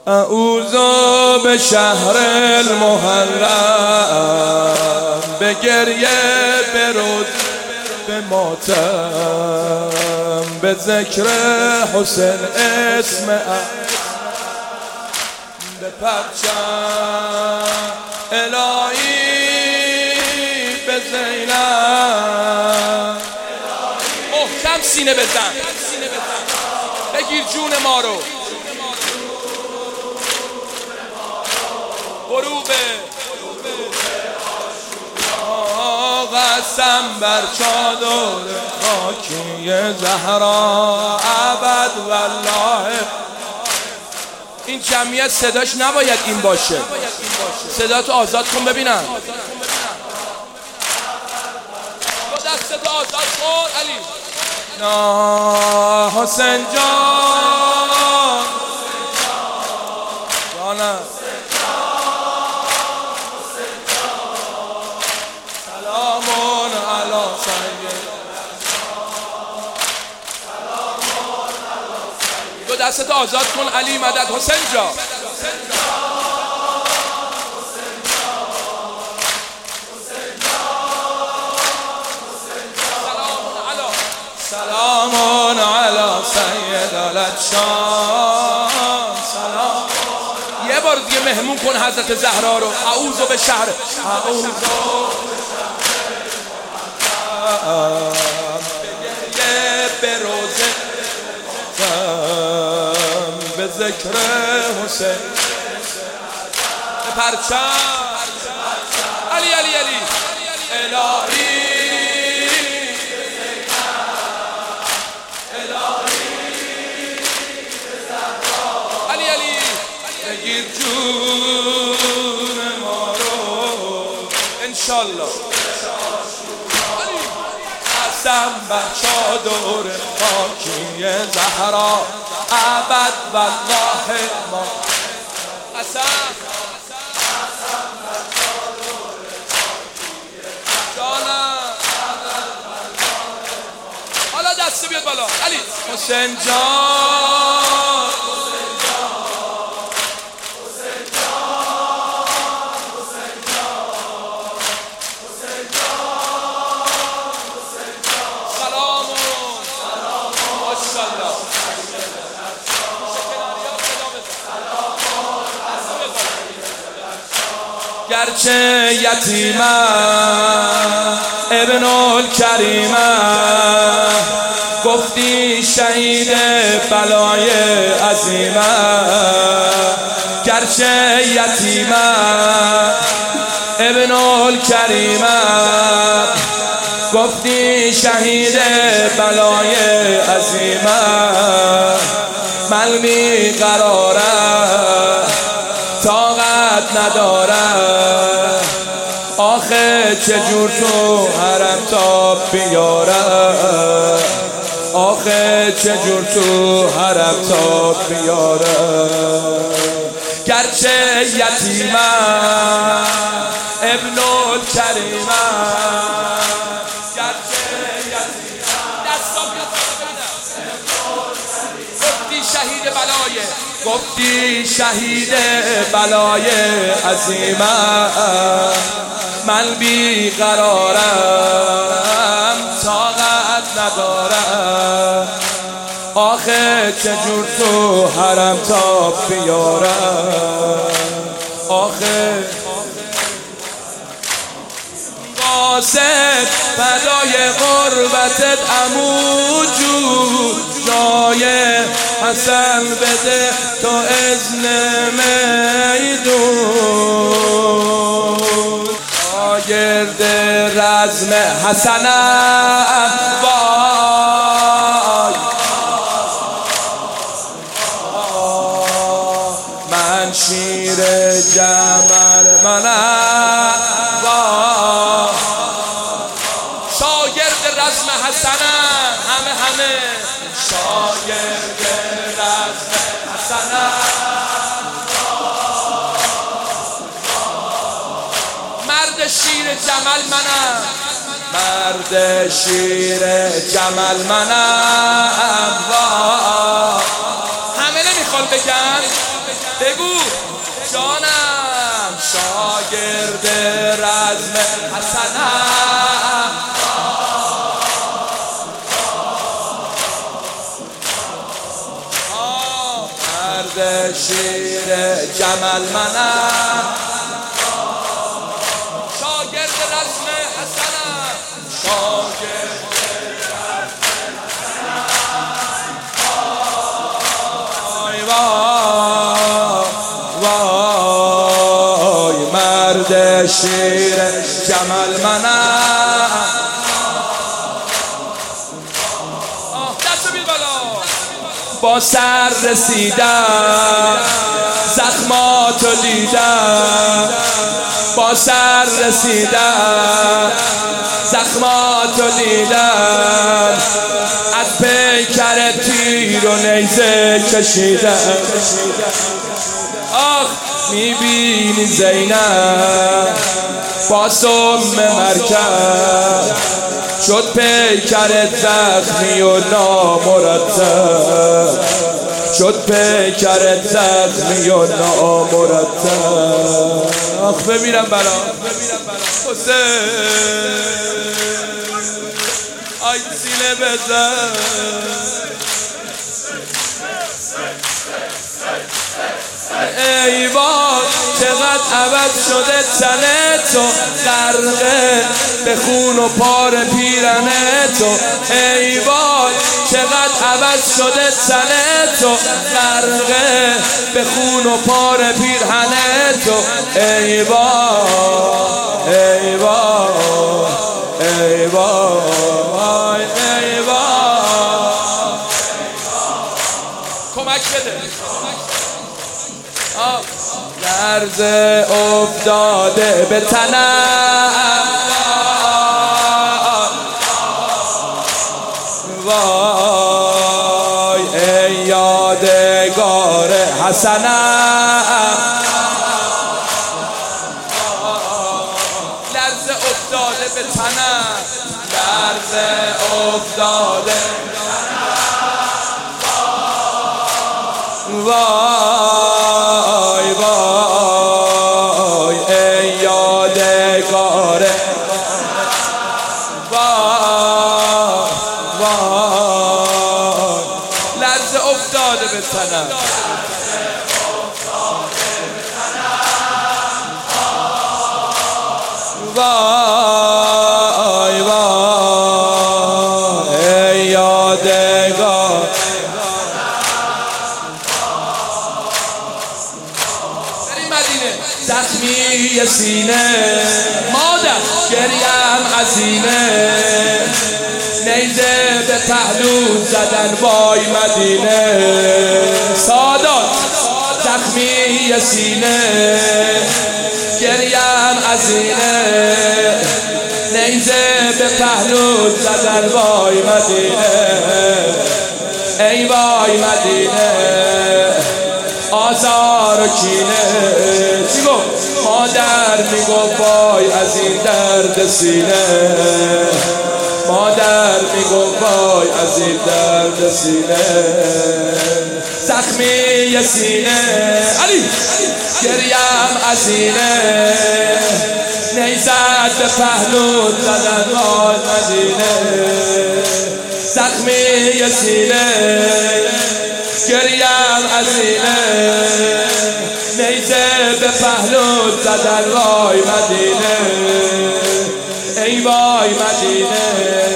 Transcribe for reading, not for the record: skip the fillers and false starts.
اعوذ به شهر المحرم، به گریه به روز به ماتم، به ذکر حسین اسم به پرچم الهی، به زینب محکم سینه بزن، بگیر جون ما رو. غروب قسم بر چادر خاکی زهرا ابد والله. این جمعیت صداش نباید این باشه، صداتو آزاد کن ببینم، دستتو آزاد کن علی. نه حسین جان جانم، سلامون علی سید، دو دستتو آزاد کن علی. مدد حسین جان. سلامون علی سید الادشان. سلام. یه بار دیگه مهمون کن حضرت زهرا رو. اعوذ به شهر، اعوذ به روزه به ذکر حسین به پرچم علی علی علی الهی، بگیر جون ما رو انشالله. قسم بر چادر خاکی زهرا ابد والله ما. قسم بر چادر خاکی جانم. حالا دست بیاد بالا علی. حسین جان، گرچه یتیمم ابن الکریمم، گفتی شهید بلای عظیمم. گرچه یتیمم ابن الکریمم، گفتی شهید بلای عظیمم. من بیقرارم طاقت ندارم، آخه چجور تو حرم تا بیارم، آخه چجور تو حرم تا بیارم. گرچه یتیمم ابن الکریمم، گرچه یتیمم گفتی شهید بلای، گفتی شهید بلای عظیمم. من بیقرارم طاقت ندارم، آخه چجور تو حرم تا بیارم، آخه قاصد فدای قربتت عمو جون، جای حسن بده تو اذن میدون. شاگرد رزم حسنم وای، من شیر جمل منم وای. شاگرد رزم حسنم، همه شاگرد رزم حسنم، مرد شیر جمل منم، مرد شیر جمل منم. همه نمیخوان بگن بگو جانم شاگرد رزم حسنم مرد شیر جمل منم شاگرد رزم حسنم شاگرد وای مرد شیر جمل منم دست بید بالا با سر رسیدم زخماتو دیدم با سر رسیدم زخماتو دیدم از پیکر تیر و نیزه کشیدم آخ میبینی زینب با سم مرکب شد پیکرت زخمی و نامرتب شد پیکرت زخمی و نامرتب آخ بمیرم برا حسین آی سینه بزن ای باد چقدر عوض شده تنه تو غرقه به خون و پار پیرنه تو ای باد چقدر عوض شده تنه تو غرقه به خون و پار پیرهنه تو ای باد ای باد ای باد ای باد کمک بده لرزه افتاده به تنم وای ای یادگار حسنم لرزه افتاده به تنم لرزه افتاده وای وای ای یادگار وای وای لرزه افتاده به تنم وای وای ای یادگار زخمی سینه مادر گریم عزینه نیزه به پهلو زدن وای مدینه سادات زخمی سینه گریم عزینه نیزه به پهلو زدن وای مدینه ای وای مدینه آزار و کینه چی گفت؟ مادر میگفت وای از این درد سینه مادر میگفت وای از این درد سینه زخمی سینه علی گریم عزینه نیزد به پهلو زدن وای مدینه زخمی سینه گریم عزینه نیزه به پهلو زدن وای مدینه ای وای مدینه